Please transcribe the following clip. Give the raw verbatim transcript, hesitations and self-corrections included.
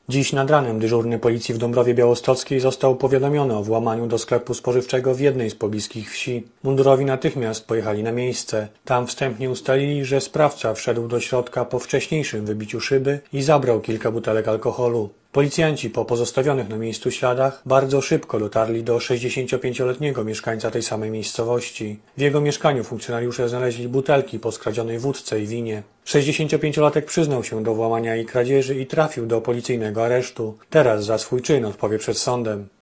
Dziś nad ranem dyżurny policji w Dąbrowie Białostockiej został powiadomiony o włamaniu do sklepu spożywczego w jednej z pobliskich wsi. Mundurowi natychmiast pojechali na miejsce. Tam wstępnie ustalili, że sprawca wszedł do środka po wcześniejszym wybiciu szyby i zabrał kilka butelek alkoholu. Policjanci po pozostawionych na miejscu śladach bardzo szybko dotarli do sześćdziesięciopięcioletniego mieszkańca tej samej miejscowości. W jego mieszkaniu funkcjonariusze znaleźli butelki po skradzionej wódce i winie. sześćdziesięciopięciolatek przyznał się do włamania i kradzieży i trafił do policyjnego aresztu. Teraz za swój czyn odpowie przed sądem.